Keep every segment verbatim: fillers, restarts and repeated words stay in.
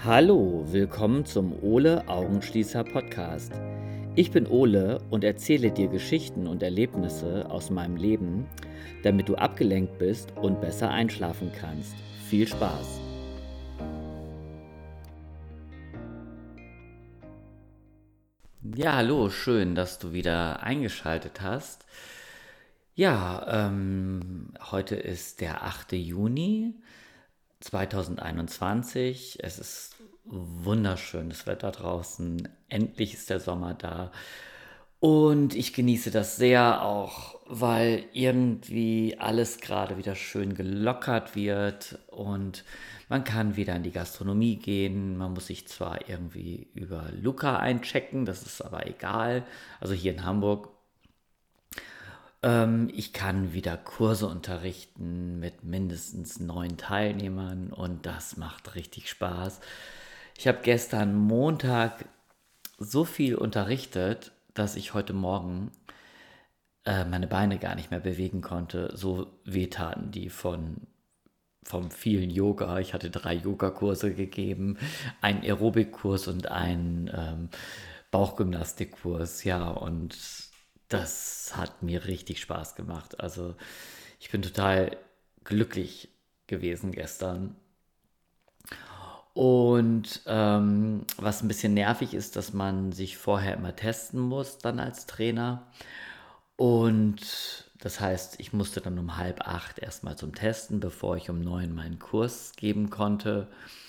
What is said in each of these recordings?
Hallo, willkommen zum Ole Augenschließer Podcast. Ich bin Ole und erzähle dir Geschichten und Erlebnisse aus meinem Leben, damit du abgelenkt bist und besser einschlafen kannst. Viel Spaß! Ja, hallo, schön, dass du wieder eingeschaltet hast. Ja, ähm, heute ist der achte Juni zweitausendeinundzwanzig. Es ist wunderschönes Wetter draußen. Endlich ist der Sommer da. Und ich genieße das sehr auch, weil irgendwie alles gerade wieder schön gelockert wird und man kann wieder in die Gastronomie gehen. Man muss sich zwar irgendwie über Luca einchecken, das ist aber egal. Also hier in Hamburg. Ähm, ich kann wieder Kurse unterrichten mit mindestens neun Teilnehmern und das macht richtig Spaß. Ich habe gestern Montag so viel unterrichtet, dass ich heute Morgen äh, meine Beine gar nicht mehr bewegen konnte. So wehtaten die von vom vielen Yoga. Ich hatte drei Yogakurse gegeben, einen Aerobikkurs und einen ähm, Bauchgymnastikkurs. Ja, und das hat mir richtig Spaß gemacht. Also ich bin total glücklich gewesen gestern. Und ähm, was ein bisschen nervig ist, dass man sich vorher immer testen muss, dann als Trainer. Und das heißt, ich musste dann um halb acht erstmal zum Testen, bevor ich um neun meinen Kurs geben konnte.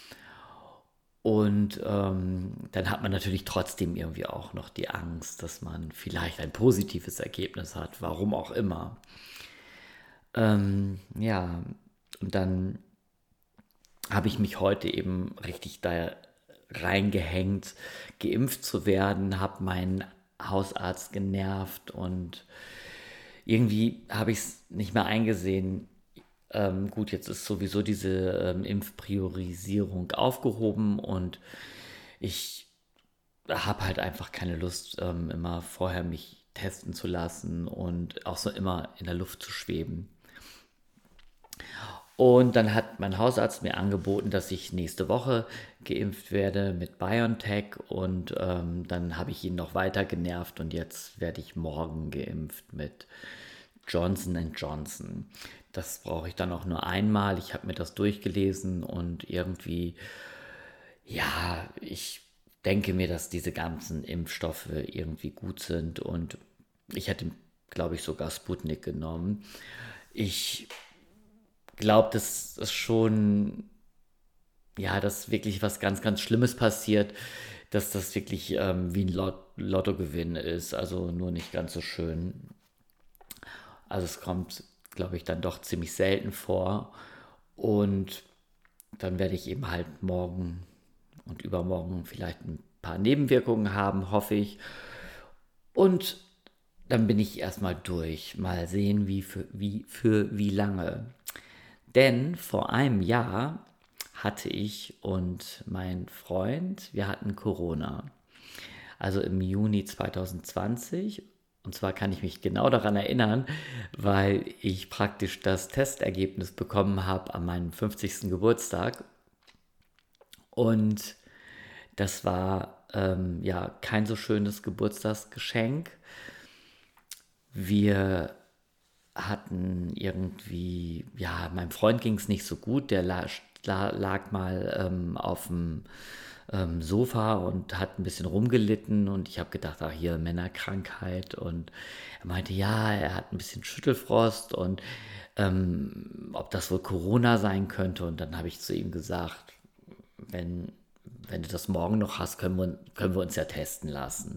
Und ähm, dann hat man natürlich trotzdem irgendwie auch noch die Angst, dass man vielleicht ein positives Ergebnis hat, warum auch immer. Ähm, ja, und dann habe ich mich heute eben richtig da reingehängt, geimpft zu werden, habe meinen Hausarzt genervt und irgendwie habe ich es nicht mehr eingesehen. Ähm, gut, jetzt ist sowieso diese ähm, Impfpriorisierung aufgehoben und ich habe halt einfach keine Lust, ähm, immer vorher mich testen zu lassen und auch so immer in der Luft zu schweben. Und dann hat mein Hausarzt mir angeboten, dass ich nächste Woche geimpft werde mit BioNTech und ähm, dann habe ich ihn noch weiter genervt und jetzt werde ich morgen geimpft mit Johnson and Johnson. Das brauche ich dann auch nur einmal. Ich habe mir das durchgelesen und irgendwie, ja, ich denke mir, dass diese ganzen Impfstoffe irgendwie gut sind und ich hätte, glaube ich, sogar Sputnik genommen. Ich glaube, dass es schon, ja, dass wirklich was ganz, ganz Schlimmes passiert, dass das wirklich ähm, wie ein Lot Lottogewinn ist, also nur nicht ganz so schön. Also es kommt, glaube ich, dann doch ziemlich selten vor. Und dann werde ich eben halt morgen und übermorgen vielleicht ein paar Nebenwirkungen haben, hoffe ich. Und dann bin ich erstmal durch. Mal sehen, wie für wie, für wie lange. Denn vor einem Jahr hatte ich und mein Freund, wir hatten Corona. Also im Juni zwanzig zwanzig. Und zwar kann ich mich genau daran erinnern, weil ich praktisch das Testergebnis bekommen habe an meinem fünfzigsten Geburtstag. Und das war ähm, ja kein so schönes Geburtstagsgeschenk. Wir hatten irgendwie, ja, meinem Freund ging es nicht so gut. Der lag, lag mal ähm, auf dem ähm, Sofa und hat ein bisschen rumgelitten und ich habe gedacht, ach hier Männerkrankheit und er meinte, ja, er hat ein bisschen Schüttelfrost und ähm, ob das wohl Corona sein könnte und dann habe ich zu ihm gesagt, wenn, wenn du das morgen noch hast, können wir, können wir uns ja testen lassen.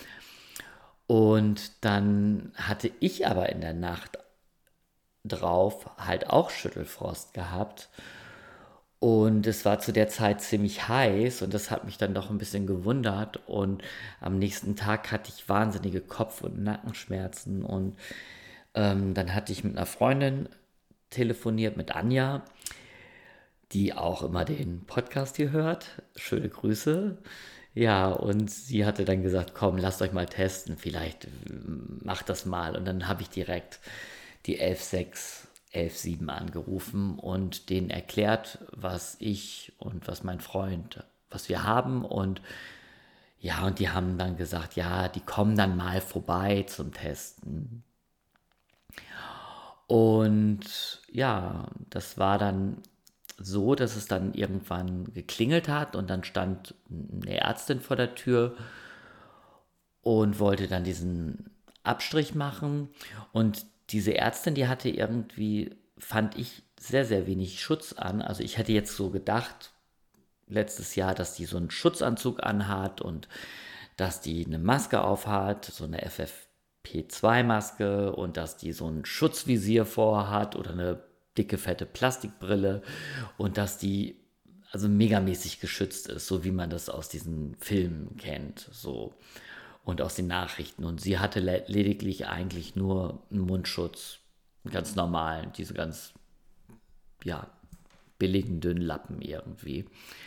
Und dann hatte ich aber in der Nacht drauf halt auch Schüttelfrost gehabt. Und es war zu der Zeit ziemlich heiß und das hat mich dann doch ein bisschen gewundert. Und am nächsten Tag hatte ich wahnsinnige Kopf- und Nackenschmerzen. Und ähm, dann hatte ich mit einer Freundin telefoniert, mit Anja, die auch immer den Podcast hier hört. Schöne Grüße. Ja, und sie hatte dann gesagt, komm, lasst euch mal testen, vielleicht äh, macht das mal. Und dann habe ich direkt die elf sechs, elf sieben angerufen und denen erklärt, was ich und was mein Freund was wir haben. Und ja, und die haben dann gesagt, ja, die kommen dann mal vorbei zum Testen. Und ja, das war dann so, dass es dann irgendwann geklingelt hat und dann stand eine Ärztin vor der Tür und wollte dann diesen Abstrich machen. Und diese Ärztin, die hatte irgendwie, fand ich, sehr, sehr wenig Schutz an. Also ich hätte jetzt so gedacht, letztes Jahr, dass die so einen Schutzanzug anhat und dass die eine Maske aufhat, so eine F F P zwei Maske und dass die so ein Schutzvisier vorhat oder eine dicke, fette Plastikbrille und dass die also megamäßig geschützt ist, so wie man das aus diesen Filmen kennt, so und aus den Nachrichten. Und sie hatte le lediglich eigentlich nur einen Mundschutz, einen ganz normalen, diese ganz, ja, billigen, dünnen Lappen irgendwie.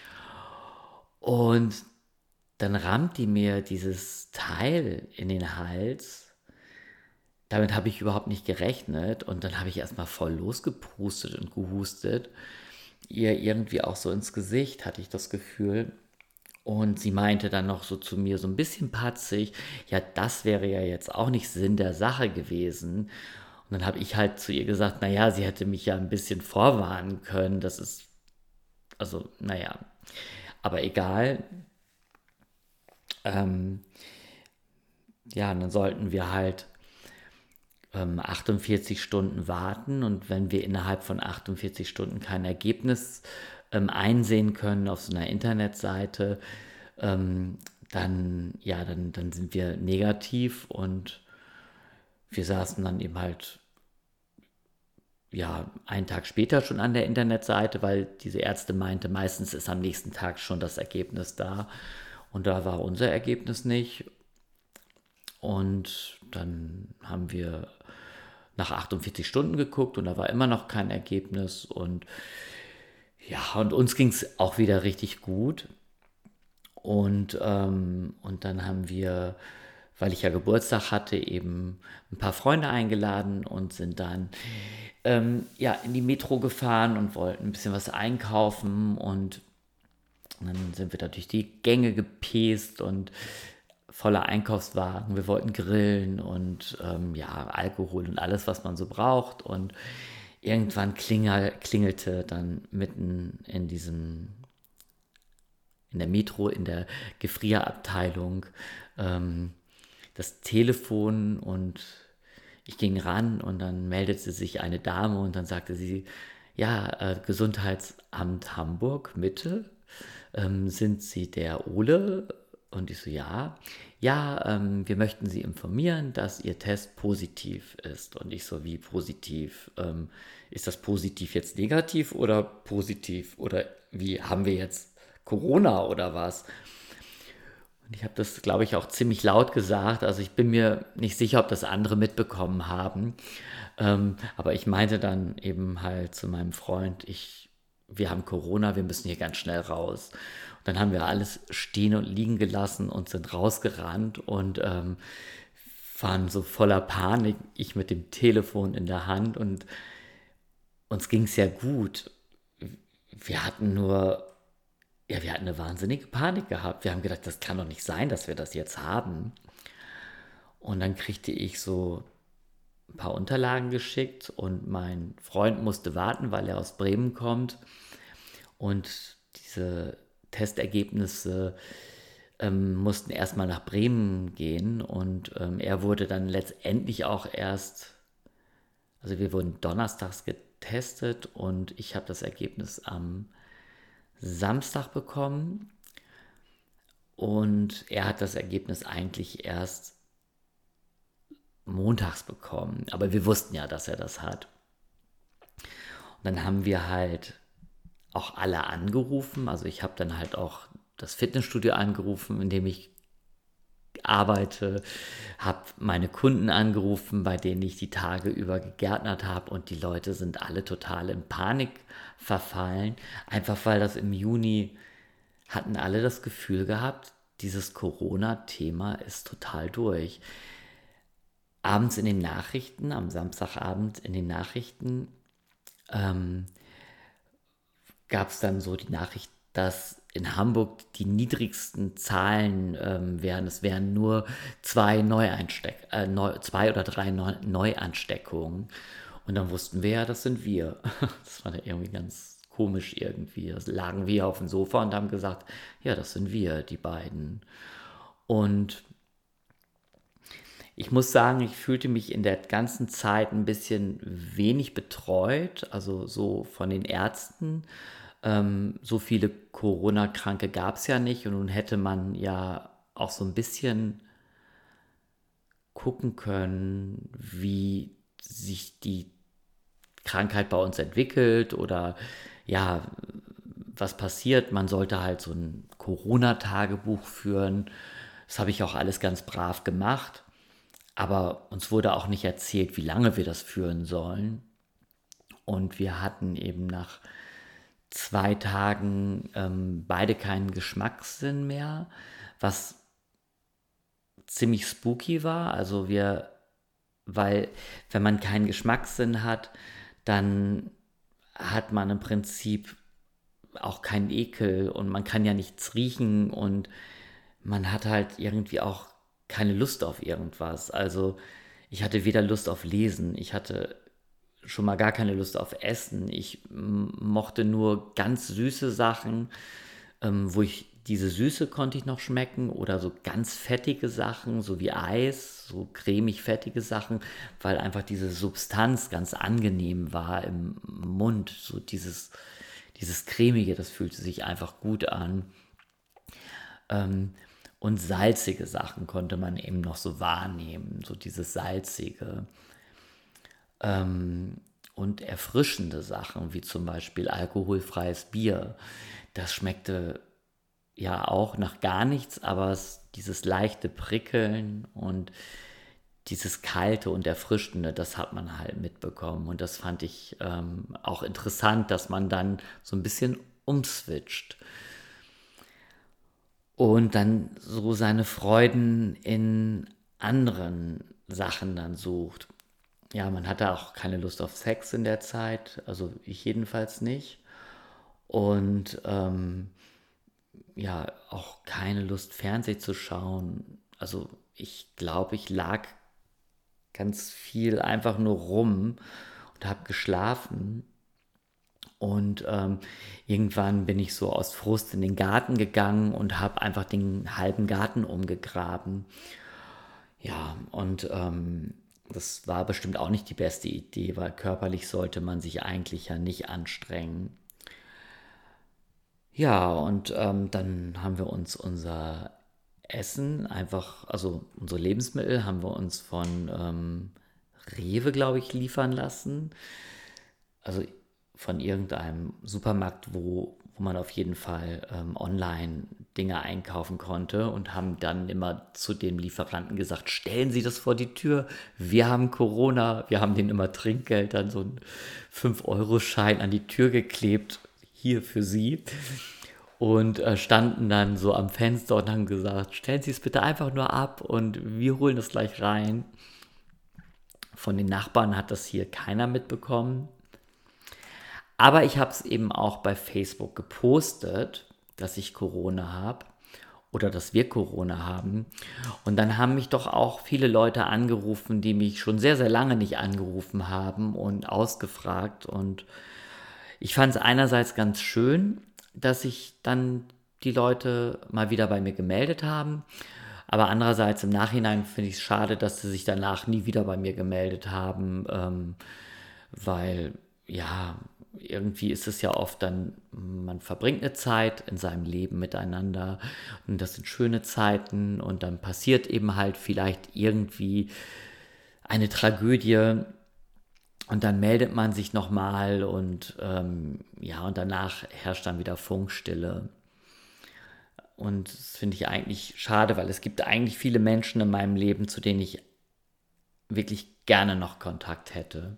Und dann rammt die mir dieses Teil in den Hals. Damit habe ich überhaupt nicht gerechnet. Und dann habe ich erstmal voll losgepustet und gehustet. Ihr irgendwie auch so ins Gesicht, hatte ich das Gefühl. Und sie meinte dann noch so zu mir, so ein bisschen patzig, ja, das wäre ja jetzt auch nicht Sinn der Sache gewesen. Und dann habe ich halt zu ihr gesagt, naja, sie hätte mich ja ein bisschen vorwarnen können. Das ist, also, naja, aber egal. Ähm, ja, und dann sollten wir halt ähm, achtundvierzig Stunden warten und wenn wir innerhalb von achtundvierzig Stunden kein Ergebnis ähm, einsehen können auf so einer Internetseite, ähm, dann, ja, dann, dann sind wir negativ und wir saßen dann eben halt, ja, einen Tag später schon an der Internetseite, weil diese Ärzte meinte, meistens ist am nächsten Tag schon das Ergebnis da und da war unser Ergebnis nicht. Und dann haben wir nach achtundvierzig Stunden geguckt und da war immer noch kein Ergebnis. Und ja, und uns ging es auch wieder richtig gut. Und, ähm, und dann haben wir, weil ich ja Geburtstag hatte, eben ein paar Freunde eingeladen und sind dann ähm, ja, in die Metro gefahren und wollten ein bisschen was einkaufen. Und dann sind wir da durch die Gänge gepäst und voller Einkaufswagen. Wir wollten grillen und ähm, ja, Alkohol und alles, was man so braucht. Und irgendwann klingel, klingelte dann mitten in diesem, in der Metro, in der Gefrierabteilung, ähm, das Telefon und ich ging ran und dann meldete sich eine Dame und dann sagte sie, ja, äh, Gesundheitsamt Hamburg, Mitte, ähm, sind Sie der Ole? Und ich so, ja. Ja, ähm, wir möchten Sie informieren, dass Ihr Test positiv ist. Und ich so, wie positiv? Ähm, ist das positiv jetzt negativ oder positiv? Oder wie, haben wir jetzt Corona oder was? Und ich habe das, glaube ich, auch ziemlich laut gesagt. Also ich bin mir nicht sicher, ob das andere mitbekommen haben. Ähm, aber ich meinte dann eben halt zu meinem Freund, ich, wir haben Corona, wir müssen hier ganz schnell raus. Und dann haben wir alles stehen und liegen gelassen und sind rausgerannt und ähm, waren so voller Panik. Ich mit dem Telefon in der Hand und uns ging es ja gut. Wir hatten nur ja, wir hatten eine wahnsinnige Panik gehabt. Wir haben gedacht, das kann doch nicht sein, dass wir das jetzt haben. Und dann kriegte ich so ein paar Unterlagen geschickt und mein Freund musste warten, weil er aus Bremen kommt. Und diese Testergebnisse ähm, mussten erstmal nach Bremen gehen und ähm, er wurde dann letztendlich auch erst, also wir wurden donnerstags getestet und ich habe das Ergebnis am Samstag bekommen und er hat das Ergebnis eigentlich erst montags bekommen. Aber wir wussten ja, dass er das hat. Und dann haben wir halt auch alle angerufen. Also ich habe dann halt auch das Fitnessstudio angerufen, in dem ich arbeite, habe meine Kunden angerufen, bei denen ich die Tage über gegärtnert habe und die Leute sind alle total in Panik verfallen, einfach weil das im Juni hatten alle das Gefühl gehabt, dieses Corona-Thema ist total durch. Abends in den Nachrichten, am Samstagabend in den Nachrichten, ähm, gab es dann so die Nachricht, dass in Hamburg die niedrigsten Zahlen ähm, wären. Es wären nur zwei Neueinsteck, äh, neu, zwei oder drei Neu Neuansteckungen. Und dann wussten wir ja, das sind wir. Das war dann irgendwie ganz komisch irgendwie. Da lagen wir auf dem Sofa und haben gesagt, ja, das sind wir, die beiden. Und ich muss sagen, ich fühlte mich in der ganzen Zeit ein bisschen wenig betreut, also so von den Ärzten. Ähm, so viele Corona-Kranke gab es ja nicht und nun hätte man ja auch so ein bisschen gucken können, wie sich die Krankheit bei uns entwickelt oder ja, was passiert. Man sollte halt so ein Corona-Tagebuch führen. Das habe ich auch alles ganz brav gemacht. Aber uns wurde auch nicht erzählt, wie lange wir das führen sollen. Und wir hatten eben nach zwei Tagen ähm, beide keinen Geschmackssinn mehr, was ziemlich spooky war. Also wir, weil wenn man keinen Geschmackssinn hat, dann hat man im Prinzip auch keinen Ekel und man kann ja nichts riechen und man hat halt irgendwie auch keine Lust auf irgendwas. Also ich hatte weder Lust auf Lesen, ich hatte schon mal gar keine Lust auf Essen. Ich m- mochte nur ganz süße Sachen, ähm, wo ich diese Süße konnte ich noch schmecken oder so ganz fettige Sachen, so wie Eis, so cremig fettige Sachen, weil einfach diese Substanz ganz angenehm war im Mund, so dieses, dieses cremige, das fühlte sich einfach gut an. Ähm, und salzige Sachen konnte man eben noch so wahrnehmen, so dieses salzige. Ähm, und erfrischende Sachen, wie zum Beispiel alkoholfreies Bier. Das schmeckte ja auch nach gar nichts, aber es, dieses leichte Prickeln und dieses Kalte und Erfrischende, das hat man halt mitbekommen. Und das fand ich ähm, auch interessant, dass man dann so ein bisschen umswitcht und dann so seine Freuden in anderen Sachen dann sucht. Ja, man hatte auch keine Lust auf Sex in der Zeit, also ich jedenfalls nicht. Und ähm, ja, auch keine Lust, Fernsehen zu schauen. Also ich glaube, ich lag ganz viel einfach nur rum und habe geschlafen. Und ähm, irgendwann bin ich so aus Frust in den Garten gegangen und habe einfach den halben Garten umgegraben. Ja, und ähm, das war bestimmt auch nicht die beste Idee, weil körperlich sollte man sich eigentlich ja nicht anstrengen. Ja, und ähm, dann haben wir uns unser Essen einfach, also unsere Lebensmittel haben wir uns von ähm, Rewe, glaube ich, liefern lassen. Also von irgendeinem Supermarkt, wo, wo man auf jeden Fall ähm, online Dinge einkaufen konnte und haben dann immer zu dem Lieferanten gesagt, stellen Sie das vor die Tür, wir haben Corona, wir haben denen immer Trinkgeld, dann so einen fünf Euro Schein an die Tür geklebt, hier für Sie. Und äh, standen dann so am Fenster und haben gesagt, stellen Sie es bitte einfach nur ab und wir holen das gleich rein. Von den Nachbarn hat das hier keiner mitbekommen. Aber ich habe es eben auch bei Facebook gepostet, dass ich Corona habe oder dass wir Corona haben. Und dann haben mich doch auch viele Leute angerufen, die mich schon sehr, sehr lange nicht angerufen haben und ausgefragt. Und ich fand es einerseits ganz schön, dass sich dann die Leute mal wieder bei mir gemeldet haben. Aber andererseits im Nachhinein finde ich es schade, dass sie sich danach nie wieder bei mir gemeldet haben, ähm, weil ja, irgendwie ist es ja oft dann, man verbringt eine Zeit in seinem Leben miteinander und das sind schöne Zeiten und dann passiert eben halt vielleicht irgendwie eine Tragödie und dann meldet man sich nochmal und ähm, ja, und danach herrscht dann wieder Funkstille. Und das finde ich eigentlich schade, weil es gibt eigentlich viele Menschen in meinem Leben, zu denen ich wirklich gerne noch Kontakt hätte.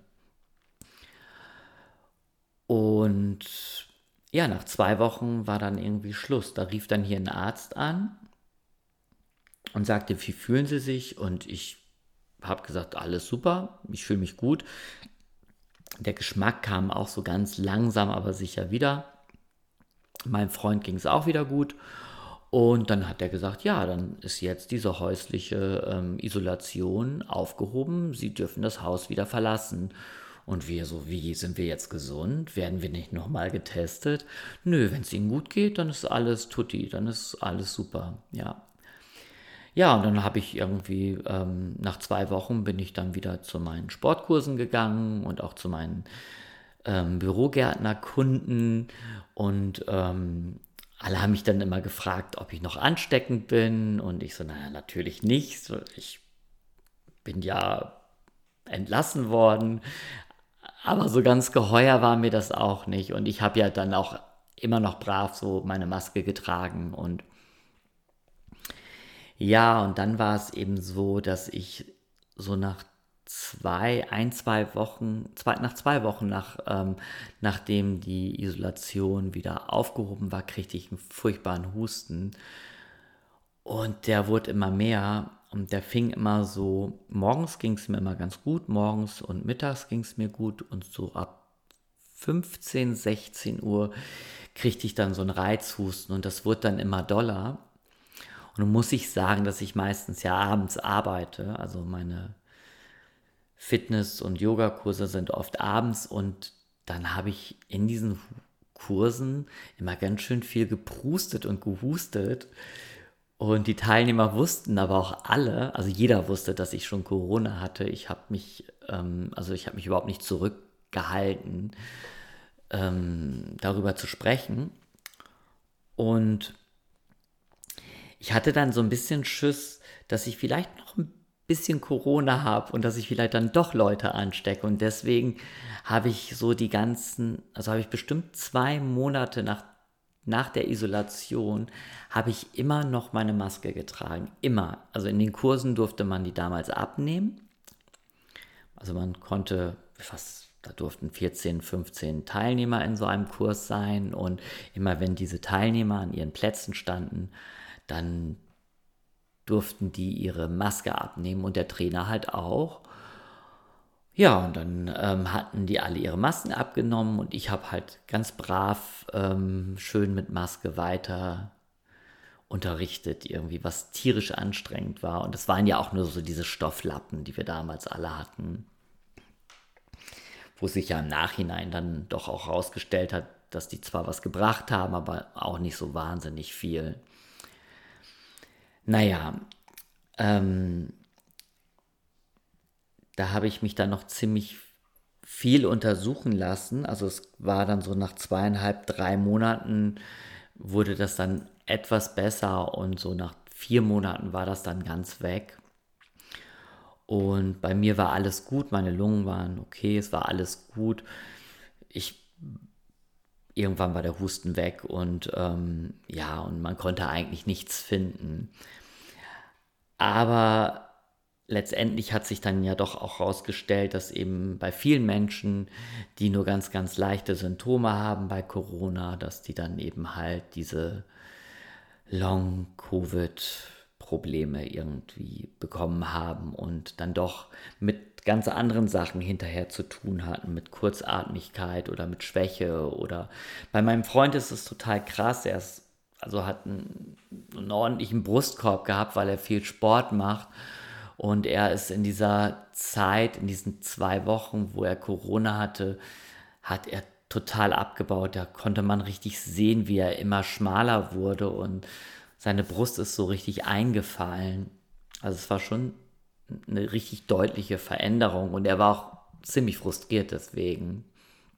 Und ja, nach zwei Wochen war dann irgendwie Schluss. Da rief dann hier ein Arzt an und sagte, wie fühlen Sie sich? Und ich habe gesagt, alles super, ich fühle mich gut. Der Geschmack kam auch so ganz langsam, aber sicher wieder. Meinem Freund ging es auch wieder gut. Und dann hat er gesagt, ja, dann ist jetzt diese häusliche ähm, Isolation aufgehoben. Sie dürfen das Haus wieder verlassen. Und wir so, wie sind wir jetzt gesund? Werden wir nicht nochmal getestet? Nö, wenn es Ihnen gut geht, dann ist alles tutti, dann ist alles super. Ja, ja, und dann habe ich irgendwie, ähm, nach zwei Wochen bin ich dann wieder zu meinen Sportkursen gegangen und auch zu meinen ähm, Bürogärtnerkunden und ähm, alle haben mich dann immer gefragt, ob ich noch ansteckend bin und ich so, naja, natürlich nicht. So, ich bin ja entlassen worden, aber so ganz geheuer war mir das auch nicht und ich habe ja dann auch immer noch brav so meine Maske getragen und ja, und dann war es eben so, dass ich so nach zwei, ein, zwei Wochen, zwei, nach zwei Wochen nach, ähm, nachdem die Isolation wieder aufgehoben war, kriegte ich einen furchtbaren Husten. Und der wurde immer mehr und der fing immer so, morgens ging es mir immer ganz gut, morgens und mittags ging es mir gut und so ab fünfzehn, sechzehn Uhr kriegte ich dann so einen Reizhusten und das wurde dann immer doller. Und nun muss ich sagen, dass ich meistens ja abends arbeite. Also meine Fitness- und Yogakurse sind oft abends und dann habe ich in diesen Kursen immer ganz schön viel geprustet und gehustet. Und die Teilnehmer wussten aber auch alle, also jeder wusste, dass ich schon Corona hatte. Ich habe mich, ähm, also ich habe mich überhaupt nicht zurückgehalten, ähm, darüber zu sprechen. Und ich hatte dann so ein bisschen Schiss, dass ich vielleicht noch ein bisschen Corona habe und dass ich vielleicht dann doch Leute anstecke. Und deswegen habe ich so die ganzen, also habe ich bestimmt zwei Monate nach, nach der Isolation, habe ich immer noch meine Maske getragen. Immer. Also in den Kursen durfte man die damals abnehmen. Also man konnte fast, da durften vierzehn, fünfzehn Teilnehmer in so einem Kurs sein und immer wenn diese Teilnehmer an ihren Plätzen standen, dann durften die ihre Maske abnehmen und der Trainer halt auch. Ja, und dann ähm, hatten die alle ihre Masken abgenommen und ich habe halt ganz brav ähm, schön mit Maske weiter unterrichtet, irgendwie, was tierisch anstrengend war. Und das waren ja auch nur so diese Stofflappen, die wir damals alle hatten, wo sich ja im Nachhinein dann doch auch herausgestellt hat, dass die zwar was gebracht haben, aber auch nicht so wahnsinnig viel. Naja, ähm, da habe ich mich dann noch ziemlich viel untersuchen lassen. Also es war dann so nach zweieinhalb, drei Monaten wurde das dann etwas besser und so nach vier Monaten war das dann ganz weg. Und bei mir war alles gut, meine Lungen waren okay, es war alles gut. Ich Irgendwann war der Husten weg und ähm, ja, und man konnte eigentlich nichts finden. Aber letztendlich hat sich dann ja doch auch herausgestellt, dass eben bei vielen Menschen, die nur ganz, ganz leichte Symptome haben bei Corona, dass die dann eben halt diese Long-Covid-Probleme irgendwie bekommen haben und dann doch mit ganz anderen Sachen hinterher zu tun hatten, mit Kurzatmigkeit oder mit Schwäche oder bei meinem Freund ist es total krass, er ist, also hat einen, einen ordentlichen Brustkorb gehabt, weil er viel Sport macht und er ist in dieser Zeit, in diesen zwei Wochen, wo er Corona hatte, hat er total abgebaut. Da konnte man richtig sehen, wie er immer schmaler wurde und seine Brust ist so richtig eingefallen. Also es war schon eine richtig deutliche Veränderung und er war auch ziemlich frustriert deswegen.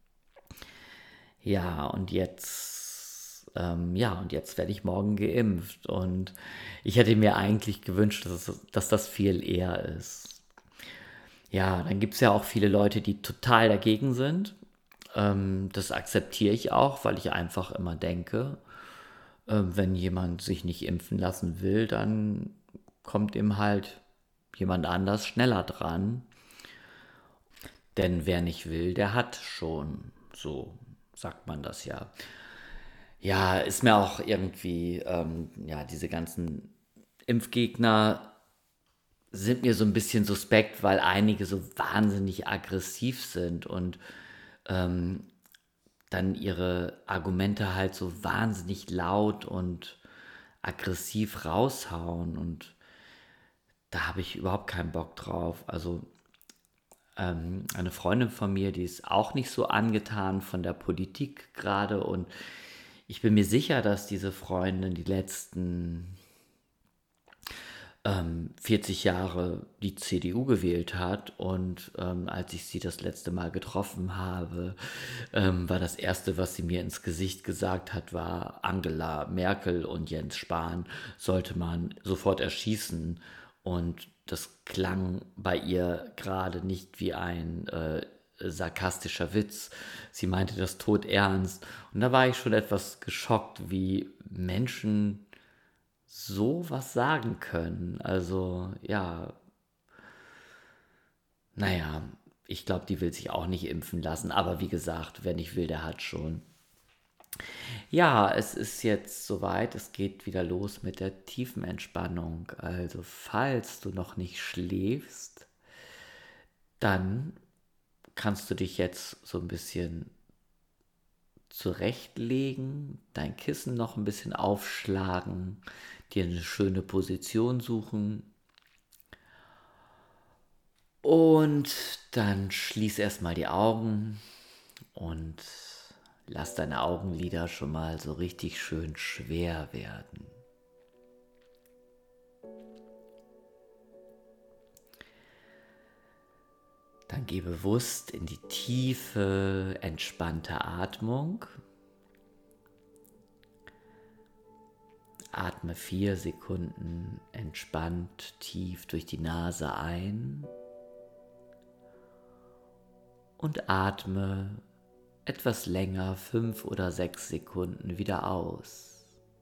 Ja, und jetzt, ähm, ja, und jetzt werde ich morgen geimpft und ich hätte mir eigentlich gewünscht, dass, es, dass das viel eher ist. Ja, dann gibt es ja auch viele Leute, die total dagegen sind. Ähm, das akzeptiere ich auch, weil ich einfach immer denke, äh, wenn jemand sich nicht impfen lassen will, dann kommt ihm halt jemand anders schneller dran. Denn wer nicht will, der hat schon. So sagt man das ja. Ja, ist mir auch irgendwie, ähm, ja, diese ganzen Impfgegner sind mir so ein bisschen suspekt, weil einige so wahnsinnig aggressiv sind und dann ihre Argumente halt so wahnsinnig laut und aggressiv raushauen und da habe ich überhaupt keinen Bock drauf. Also ähm, eine Freundin von mir, die ist auch nicht so angetan von der Politik gerade und ich bin mir sicher, dass diese Freundin die letzten ähm, vierzig Jahre die C D U gewählt hat und ähm, als ich sie das letzte Mal getroffen habe, ähm, war das Erste, was sie mir ins Gesicht gesagt hat, war Angela Merkel und Jens Spahn sollte man sofort erschießen und das klang bei ihr gerade nicht wie ein äh, sarkastischer Witz. Sie meinte das todernst und da war ich schon etwas geschockt, wie Menschen so was sagen können. Also ja, naja, ich glaube, die will sich auch nicht impfen lassen. Aber wie gesagt, wer nicht will, der hat schon. Ja, es ist jetzt soweit. Es geht wieder los mit der tiefen Entspannung. Also falls du noch nicht schläfst, dann kannst du dich jetzt so ein bisschen zurechtlegen, dein Kissen noch ein bisschen aufschlagen, dir eine schöne Position suchen. Und dann schließ erstmal die Augen und lass deine Augenlider schon mal so richtig schön schwer werden. Dann geh bewusst in die tiefe, entspannte Atmung. Atme vier Sekunden entspannt tief durch die Nase ein und atme etwas länger, fünf oder sechs Sekunden wieder aus.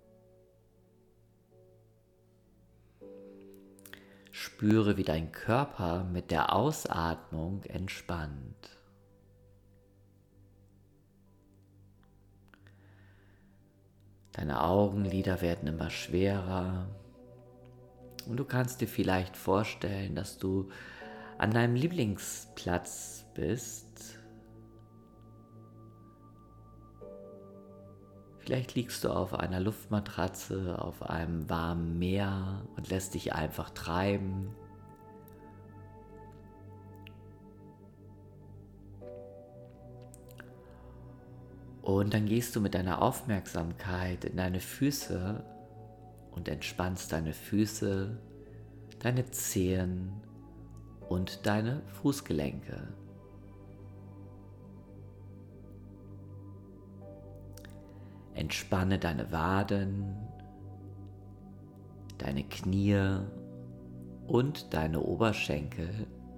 Spüre, wie dein Körper mit der Ausatmung entspannt. Deine Augenlider werden immer schwerer und du kannst dir vielleicht vorstellen, dass du an deinem Lieblingsplatz bist. Vielleicht liegst du auf einer Luftmatratze, auf einem warmen Meer und lässt dich einfach treiben. Und dann gehst du mit deiner Aufmerksamkeit in deine Füße und entspannst deine Füße, deine Zehen und deine Fußgelenke. Entspanne deine Waden, deine Knie und deine Oberschenkel.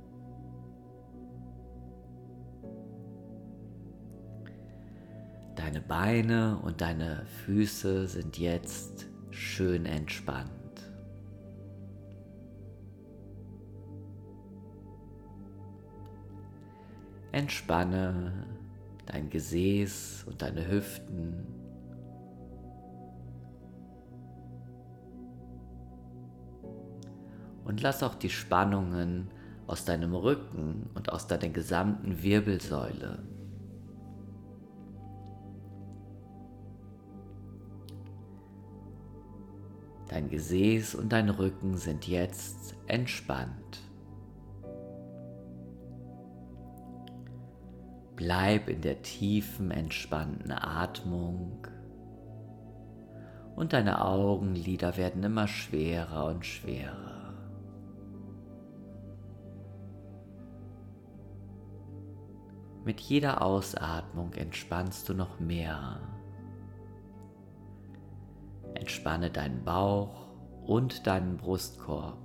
Deine Beine und deine Füße sind jetzt schön entspannt. Entspanne dein Gesäß und deine Hüften. Und lass auch die Spannungen aus deinem Rücken und aus deiner gesamten Wirbelsäule. Dein Gesäß und dein Rücken sind jetzt entspannt. Bleib in der tiefen, entspannten Atmung und deine Augenlider werden immer schwerer und schwerer. Mit jeder Ausatmung entspannst du noch mehr. Entspanne deinen Bauch und deinen Brustkorb.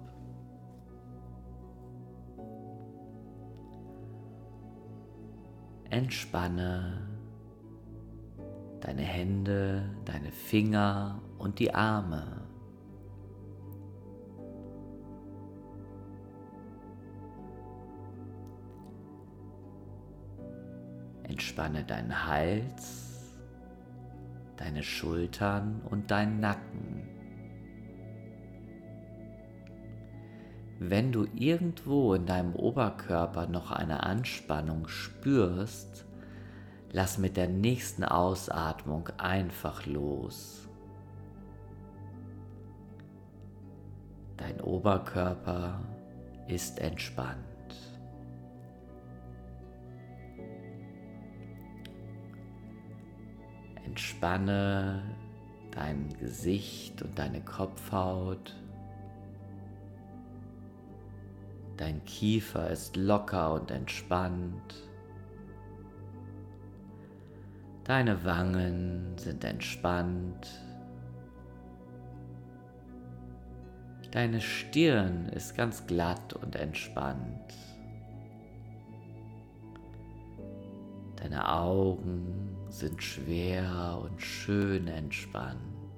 Entspanne deine Hände, deine Finger und die Arme. Entspanne deinen Hals, deine Schultern und deinen Nacken. Wenn du irgendwo in deinem Oberkörper noch eine Anspannung spürst, Lass mit der nächsten Ausatmung einfach los. Dein Oberkörper ist entspannt. Entspanne dein Gesicht und deine Kopfhaut. Dein Kiefer ist locker und entspannt. Deine Wangen sind entspannt. Deine Stirn ist ganz glatt und entspannt. Deine Augen sind schwer und schön entspannt.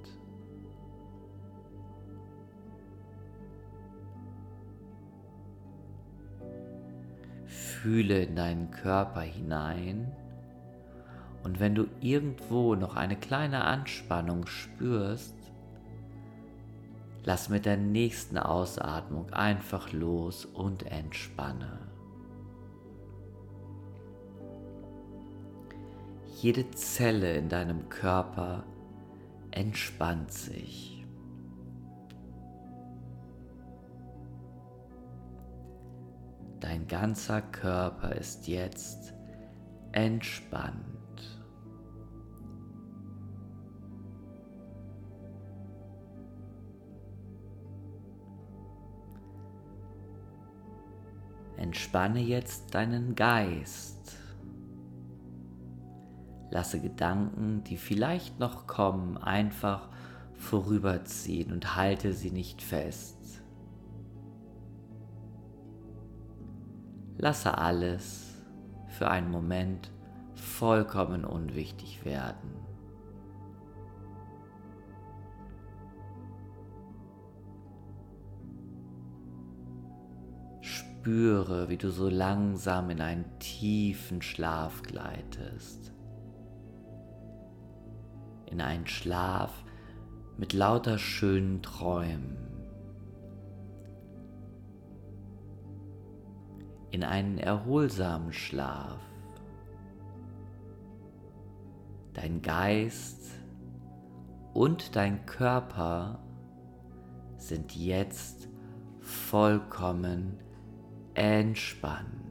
Fühle in deinen Körper hinein und wenn du irgendwo noch eine kleine Anspannung spürst, lass mit der nächsten Ausatmung einfach los und entspanne. Jede Zelle in deinem Körper entspannt sich. Dein ganzer Körper ist jetzt entspannt. Entspanne jetzt deinen Geist. Lasse Gedanken, die vielleicht noch kommen, einfach vorüberziehen und halte sie nicht fest. Lasse alles für einen Moment vollkommen unwichtig werden. Spüre, wie du so langsam in einen tiefen Schlaf gleitest. In einen Schlaf mit lauter schönen Träumen. In einen erholsamen Schlaf. Dein Geist und dein Körper sind jetzt vollkommen entspannt.